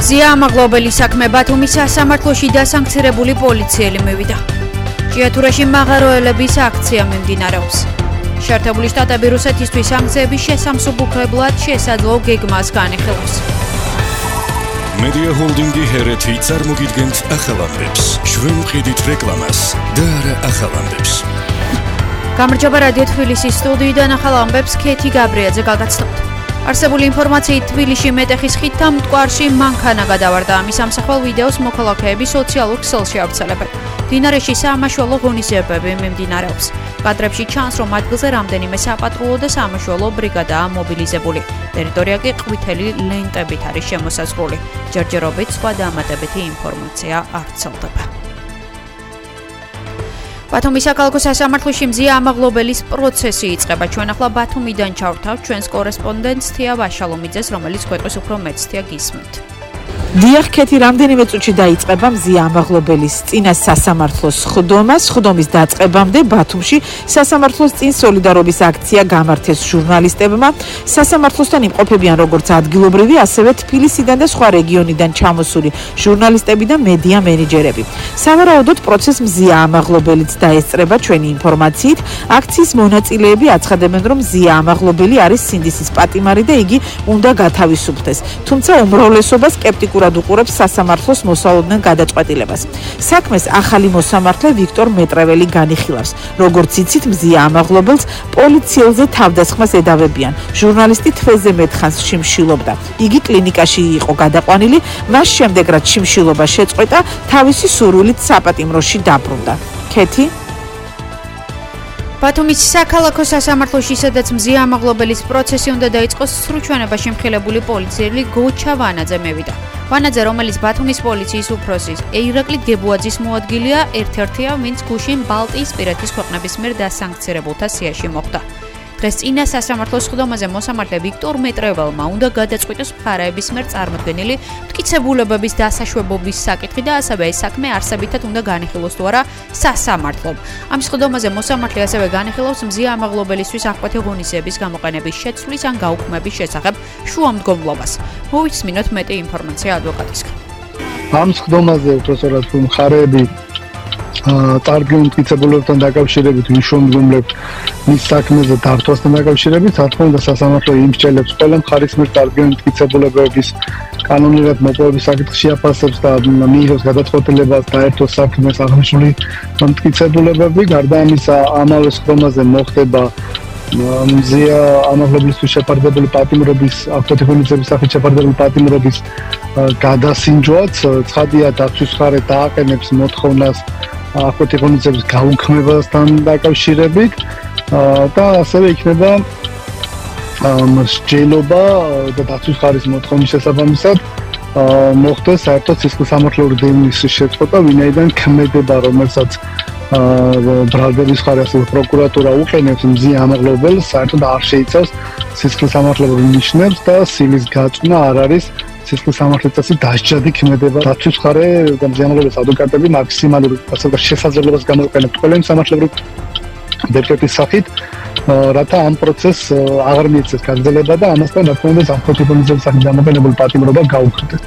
მზია ამაღლობელი საქმე ბათუმის სასამართლოში დასანქცირებული პოლიციელი მივიდა. ჭიათურაში მაღაროელების აქცია მიმდინარეობს. შეერთებული შტატები რუსეთისთვის სანქციების შესამსუბუქებლად შესაძლო გეგმას განიხილავს. Media Holdingi ჰერეთი წარმოგიდგენთ ახალ ამბებს. ჩვენ ვყიდით რეკლამას და არა ახალ ამბებს. გამარჯობა რადიო თბილისის სტუდიიდან ახალ ამბებს ქეთი გაბრიაძე გაგაცნობთ. არსებული ინფორმაციით თბილისში მეტეხის ხიდთა მტკვარში მანქანა გადავარდა. ამის ამსახველ ვიდეოს მოქალაქეები სოციალურ ქსელში ავრცელებენ. მდინარეში საამაშველო ღონისძიებები მიმდინარეობს. კადრებში ჩანს, რომ ადგილზე რამდენიმე საპატრულო და საამაშველო ბრიგადაა მობილიზებული. ტერიტორია კი ყვითელი ლენტებით არის შემოსაზღვრული. ჯერჯერობით სხვა დამატებითი ინფორმაცია არ ვრცელდება. ბათუმის საქალაქო სასამართლოში მზია ამაღლობელის პროცესი იწყება. ჩვენ ახლა ბათუმიდან ჩავრთავთ ჩვენს კორესპონდენტს თია ვაშალომიძეს, რომელიც გვეტყვის უფრო მეტს. თია, გისმენთ. დიახ, ქეთი, რამდენიმე წუთში დაიწყება მზია ამაღლობელის წინა სასამართლოს ხდომა. ხდომის დაწყებამდე ბათუმში სასამართლოს წინ სოლიდარობის აქცია გამართეს ჟურნალისტებმა. სასამართლოსთან იმყოფებიან როგორც ადგილობრივი, ასევე თბილისიდან და სხვა რეგიონიდან ჩამოსული ჟურნალისტები და მედია მენეჯერები. სავარაუდოდ პროცესს მზია ამაღლობელიც დაესწრება. ჩვენი ინფორმაციით, აქციის მონაწილეები აცხადებენ, რომ მზია ამაღლობელი არის სინდისის პატიმარი და იგი უნდა გათავისუფლდეს. თუმცა უმრავლესობა სკეპტიკურად უყურებს სასამართლოს მოსალოდნელ გადაწყვეტილებას. საქმეს ახალი მოსამართლე ვიქტორ მეტრეველი განიხილავს. როგორც იცით, მზია ამაღლობელს პოლიციელზე თავდასხმას ედავებიან. ჟურნალისტი თვეზე მეთხანს შიმშილობდა. იგი კლინიკაში იყო გადაყვანილი, მას შემდეგ რაც შიმშილობა შეწყვეტა, თავისი სურვილით საპატიმროში დაბრუნდა. ქეთი? ბათუმის საქალაქო სასამართლოში, სადაც მზია ამაღლობელის პროცესი უნდა დაიწყოს, სრუჩვენებაში მხილებული პოლიციელი გოჩა ვანაძე მევიდა. ვანაძე, რომელიც ბათუმის პოლიციის უფროსის ეირაკლი გებუაძის მოადგილეა, ერთ-ერთია, ვინც გუშინ ბალტიისპირეთის ქვეყნების მიერ დასანქცირებულთა სიაში მოხვდა. დღეს წინა სასამართლოს ხდომაზე მოსამართლე ვიქტორ მეტრეველმა უნდა გადაწყვიტოს მხარეების მიერ წარმოდგენილი მტკიცებულებების დასაშვებობის საკითხი და ასევე ეს საქმე არსებითად უნდა განიხილოს თუ არა სასამართლომ. ამის ხდომაზე მოსამართლე ასევე განიხილავს მზია ამაღლობელისთვის აღკვეთი ღონისძიების გამოყენების შეცვლის ან გაუქმების შესახებ შუამდგომლობას. მოვისმინოთ მეტი ინფორმაცია ადვოკატისგან. ამ ხდომაზე უბრალოდ მხარეები წარდგენ მტკიცებულებებთან დაკავშირებით ვიშუამდგომლებთ მის საქმეზე დართვასთან დაკავშირებით, რა თქმა უნდა, სასამართლო იმსჯელებს ყველა მხარის მიერ წარდგენ მტკიცებულებების კანონურად მოპოვების საკითხში აფასებს და მიიღებს გადაწყვეტილებას დაერთოს საქმეს აღნიშნული მტკიცებულებები. გარდა ამისა, ამავე ხდომაზე მოხდება მზია ამაღლებელისთვის შეფარდებული პატიმრობის აღკვეთი ღონისძიების სახით შეფარდებული პატიმრობის გადასინჯვაც. ცხადია, დაცვის მხარე დააყენებს მოთხოვნას აღკვეთი ღონისძიების გაუქმებასთან დაკავშირებით და ასევე იქნება მსჯელობა და დაცვის მხარის მოთხოვნის შესაბამისად მოხდეს საერთოდ სისხლისამართლეური დევნის შეწყვეტა, ვინაიდან ქმედება, რომელსაც ბრალდების მხარე ასევე პროკურატურა უყენებს მზია ამაღლობელს, საერთოდ არ შეიცავს სისხლისამართლეურ ნიშნებს და სილის გაწვნა არ არის სისხლისამართლეწესი დასჯადი ქმედება. დაცვის მხარე და მზია ამაღლობელის ადვოკატები მაქსიმალურ შესაძლებლობას გამოიყენებთ ყველა იმ სამართლებრივ დეკრეტის სახით, რათა ამ პროცესს აღარ მიეცეს გაგრძელება და ამასთან რა თქმა უნდა აღკვეთი ღონისძიების სახით გამოყენებული პატიმრობა გაუქმდეს.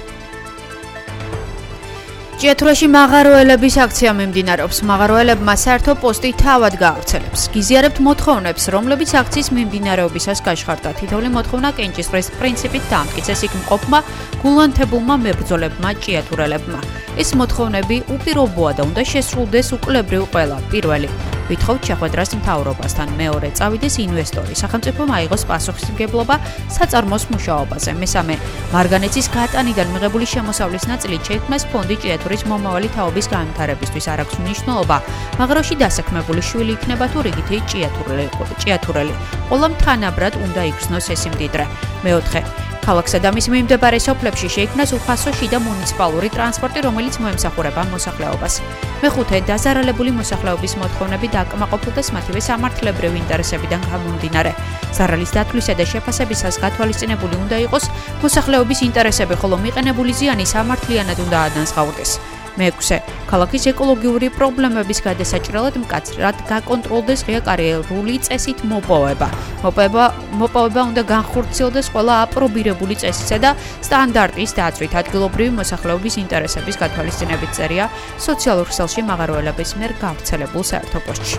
ჭიათურაში მაღაროელების აქცია მიმდინარეობს. მაღაროელებმა საერთო პოსტი თავად გაავრცელებს. გიზიარებთ მოთხოვნებს, რომლებიც აქციის მიმდინარეობისას გაჟღარდა. თითოეული მოთხოვნა კენჭისყრის პრინციპით დაამტკიცეს იქ მყოფმა გულანთებულმა მებრძოლებმა ჭიათურელებმა. ეს მოთხოვნები უპირობოა და უნდა შესრულდეს უკლებრივ ყველა. პირველი, ვითხოვთ შეხვედრას მთავრობასთან. მეორე, წავიდეს ინვესტორი, სახელმწიფომ აიღოს პასუხისმგებლობა საწარმოს მუშაობაზე. მესამე, მარგანეცის გატანიდან მიღებული შემოსავლის ნაწილი შექმნას ფონდი ჭიათურის მომავალი თაობის განვითარებისთვის. არ აქვს მნიშვნელობა, მაღაროში დასაქმებული შვილი იქნება თუ რიგითი ჭიათურელი. ყველამ თანაბრად უნდა იგრძნოს ეს სიმდიდრე. მეოთხე, ქალაქსა და მის მიმდებარე სოფლებში შეიქმნას უფასო შიდა მუნიციპალური ტრანსპორტი, რომელიც მოემსახურება მოსახლეობას. მეხუთე, დაზარალებული მოსახლეობის მოთხოვნები დააკმაყოფილდეს მათივე სამართლებრივი ინტერესებიდან გამომდინარე. ზარალის დათვლისა და შეფასებისას გათვალისწინებული უნდა იყოს მოსახლეობის ინტერესები, ხოლო მიყენებული ზიანი სამართლიანად უნდა ადანსხავრდეს. მეექვსე, ქალაქის ეკოლოგიური პრობლემების გადასაჭრელად მკაცრად გაკონტროლდეს ღია კარიერული წესით მოპოვება. მოპოვება უნდა განხორციელდეს ყველა აპრობირებული წესისა და სტანდარტის დაცვით ადგილობრივი მოსახლეობის ინტერესების გათვალისწინებით წერია სოციალურ ქსელში მაღაროელების მიერ გავრცელებულ საერთო პოსტში.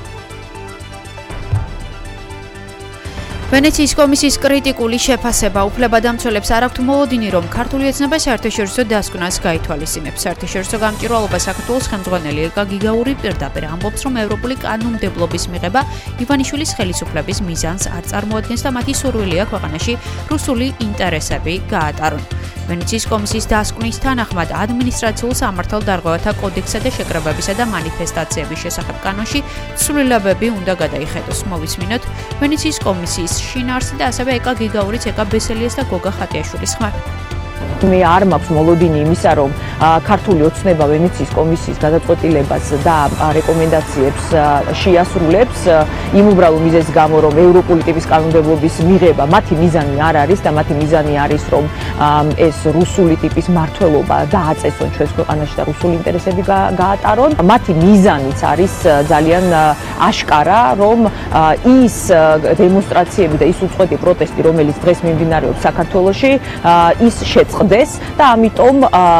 ვენეციის კომისიის კრიტიკული შეფასება უფლებადამცველებს არ აქვთ მოლოდინი, რომ ქართული ოცნება საერთაშორისო დასკვნას გაითვალისწინებს. საერთაშორისო გამჭვირვალობა საქართველოს ხელმძღვანელი ეკა გიგაური პირდაპირ ამბობს, რომ ევროპული კანონმდებლობის მიღება ივანიშვილის ხელისუფლების მიზანს არ წარმოადგენს და მათი სურვილია ქვეყანაში რუსული ინტერესები გაატარონ. ვენეციის კომისიის დასკვნის თანახმად ადმინისტრაციულ სამართალდარღვევათა კოდექსსა და შეკრებებისა და მანიფესტაციების შესახებ კანონში ცვლილებები უნდა გადაიხედოს. მოვისმინოთ ვენეციის კომისიის შინაარსი და ასევე ეკა გიგაურიც, ეკა ბესელიას და გოგა ხატიაშვილის ხმა. მე არ მაქვს მოლოდინი იმისა, რომ ქართული ოცნება ვენეციის კომისიის გადაწყვეტილებას და რეკომენდაციებს შეასრულებს იმ უბრალო მიზეზის გამო, რომ ევროპული ტიპის კანონმდებლობის მიღება მათი მიზანი არ არის და მათი მიზანი არის, რომ ეს რუსული ტიპის მმართველობა დააწესონ ჩვენს ქვეყანაში და რუსული ინტერესები გაატარონ. მათი მიზანიც არის ძალიან აშკარა, რომ ის დემონსტრაციები და ის უწყვეტი პროტესტი, რომელიც დღეს მიმდინარეობს საქართველოში, ის შეწყდეს და ამიტომ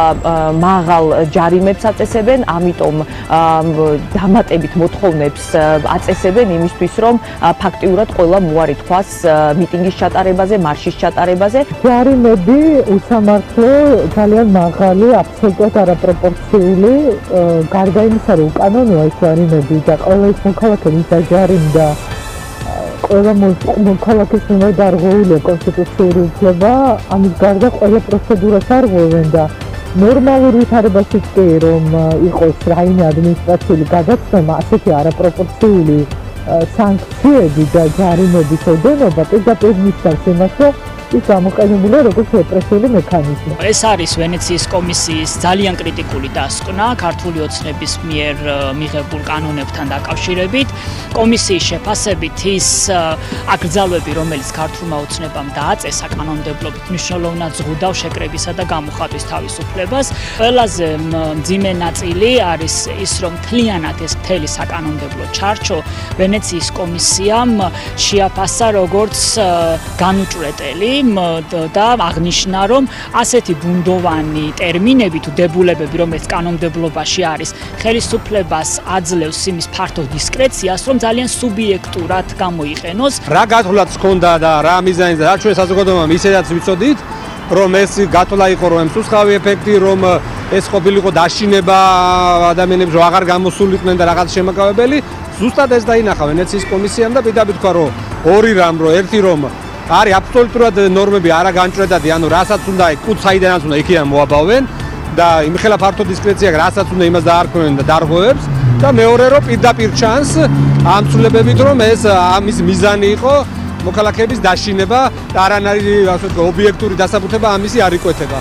მაღალ ჯარიმებს აწესებენ, ამიტომ დამატებით მოთხოვნებს აწესებენ იმისთვის, რომ ფაქტიურად ყველა მოარი თქვას მიტინგის ჩატარებაზე, მარშის ჩატარებაზე. ჯარიმები უსამართლო, ძალიან მაღალი, აბსოლუტურად არაპროპორციული, გარდა იმისა, რომ უკანონოა ეს ჯარიმები და ყველა ის მოქალაქე დაჯარიმდა ყველა მოქალაქის მიმართ დარღვეულია კონსტიტუციური უფლება, ამის გარდა ყველა პროცედურას არღვევენ და ნორმალურ ვითარებაშიც კი რომ იყოს რაიმე ადმინისტრაციული გადაცემა, ასეთი არაპროპორციული სანქციები და ჯარიმების ოდენობა პირდაპირ ნიშნავს იმას, რომ ის გამოყენებულია როგორც რეპრესიული მექანიზმი. ეს არის ვენეციის კომისიის ძალიან კრიტიკული დასკვნა ქართული ოცნების მიერ მიღებულ კანონებთან დაკავშირებით. კომისიის შეფასებით ის აკრძალვები, რომელიც ქართულმა ოცნებამ დააწესა კანონმდებლობით, მნიშვნელოვნად ზღუდავს შეკრებისა და გამოხატვის თავისუფლებას. ყველაზე მძიმე ნაწილი არის ის, რომ მთლიანად ეს მთელი საკანონმდებლო ჩარჩო ვენეციის კომისიამ შეაფასა როგორც განუჭვრეტელი და აღნიშნა, რომ ასეთი ბუნდოვანი ტერმინები თუ დებულებები, რომელიც კანონმდებლობაში არის, ხელისუფლებას აძლევს იმის ფართო დისკრეციას, რომ ძალიან სუბიექტურად გამოიყენოს. რა გათვლაც ჰქონდა და რა მიზანიც და რა ჩვენ საზოგადოებამ ისედაც ვიცოდით, რომ ეს გათვლა იყო, რომ მსუსხავი ეფექტი, რომ ეს ყოფილიყო დაშინება ადამიანებს, რომ აღარ გამოსულიყვნენ და რაღაც შემაკავებელი, ზუსტად ეს დაინახა ვენეციის კომისიამ და პირდაპირ თქვა, რომ ორი რამ, რომ ერთი რომ არის აბსოლუტურად ნორმები არა განჭრედადი, ანუ რასაც უნდა კუცაიდანაც უნდა იქიდან მოაბავენ და იმხელა ფართო დისკრეცია, რასაც უნდა იმას დაარქმევენ და დარღვევებს და მეორე რომ პირდაპირ ჩანს ამ ცვლილებებით, რომ ეს ამის მიზანი იყო მოქალაქეების დაშინება და არანაირი ასე ვთქვათ ობიექტური დასაბუთება ამისი არ იკვეთება.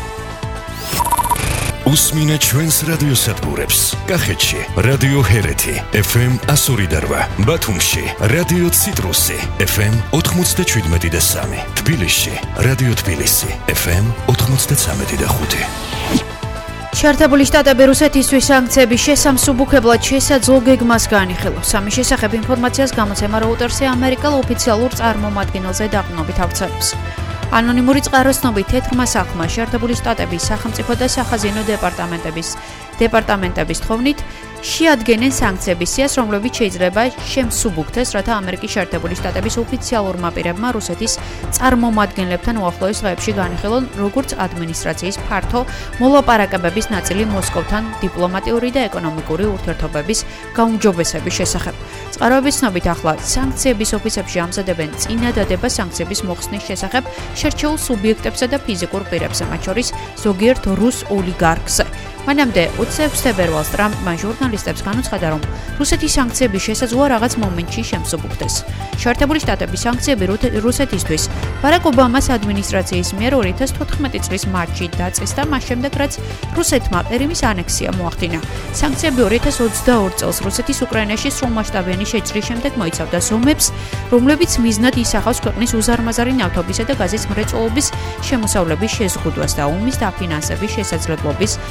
უსმინეთ ჩვენს რადიოსადგურებს. კახეთში რადიო ჰერეთი FM 102.8, ბათუმში რადიო ციტრუსი FM 97.3, თბილისში რადიო თბილისი FM 93.5. შეერთებული შტატები რუსეთისთვის სანქციების შესამსუბუქებლად შესაძლო გეგმას განიხილავს. ამის შესახებ ინფორმაციას გამოცემა Reuters-ი ამერიკელ ოფიციალურ წარმომადგენელზე დაყრდნობით ავრცელებს. ანონიმური წყაროსნობით თეთრმა სახლმა შეერთებული შტატების სახელმწიფო და სახაზინო დეპარტამენტების თხოვნით შეადგენენ სანქციების სიას, რომლებიც შეიძლება შემსუბუქდეს, რათა ამერიკის შეერთებული შტატების ოფიციალურმა პირებმა რუსეთის წარმომადგენლებთან უახლოეს დღეებში განიხილონ, როგორც ადმინისტრაციის ფართო მოლაპარაკებების ნაწილი მოსკოვთან დიპლომატიური და ეკონომიკური ურთიერთობების გაუმჯობესების შესახებ. წყაროების ცნობით ახლა სანქციების ოფისებში ამზადებენ წინადადება სანქციების მოხსნის შესახებ შერჩეულ სუბიექტებსა და ფიზიკურ პირებზე, მათ შორის ზოგიერთ რუს ოლიგარქზე. მანამდე 26 თებერვალს ტრამპმა ჟურნალისტებს განუცხადა, რომ რუსეთის სანქციების შესაძლოა რაღაც მომენტში შემსუბუქდეს. შეერთებული შტატების სანქციები რუსეთისთვის ბარაკ ობამას ადმინისტრაციის მიერ 2014 წლის მარტში დაწესდა, მას შემდეგ რაც რუსეთმა ყირიმის ანექსია მოახდინა. სანქციები 2022 წელს რუსეთის უკრაინაში სრულმასშტაბიანი შეჭრის შემდეგ მოიცავდა ზომებს, რომლებიც მიზნად ისახავს ქვეყნის უზარმაზარი ნავთობისა და გაზის მრეწველობის შემოსავლების შეზღუდვას და ომის დაფინანსების შესაძლებლობის შეზღუდვას.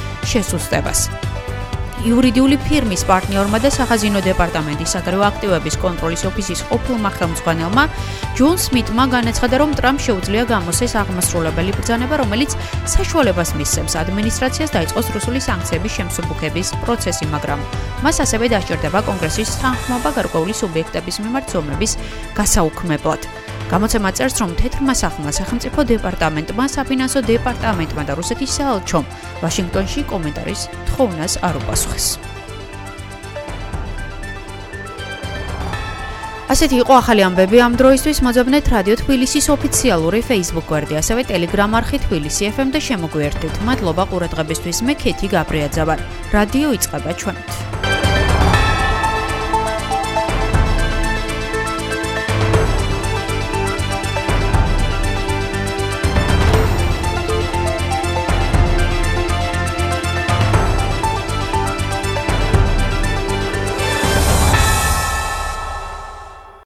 მოსუსტებას. იურიდიული ფირმის პარტნიორმა და სახაზინო დეპარტამენტის საგარეო აქტივების კონტროლის ოფისის ყოფილმა ხელმძღვანელმა ჯონ სმითმა განაცხადა, რომ ტრამპს შეუძლია გამოსცეს აღმასრულებელი ბრძანება, რომელიც საშუალებას მისცემს ადმინისტრაციას დაიწყოს რუსული სანქციების შემსუბუქების პროცესი, მაგრამ მას ასევე დასჭირდება კონგრესის თანხმობა გარკვეული სუბიექტების მიმართ ზომების გასაუქმებლად. გამოცემა წერს, რომ თეთრმა სახლმა, სახელმწიფო დეპარტამენტმა, საფინანსო დეპარტამენტმა და რუსეთის საელჩომ ვაშინგტონში კომენტარის თხოვნას არ უპასუხეს. ასეთი იყო ახალი ამბები ამ დროისთვის. მოძებნეთ რადიო თბილისის ოფიციალური Facebook გვერდი, ასევე Telegram არხი თბილისი FM და შემოგვიერთდით. მადლობა ყურადღებისთვის. მე ქეთი გაბრიაძე ვარ. რადიო იწყება ჩვენით.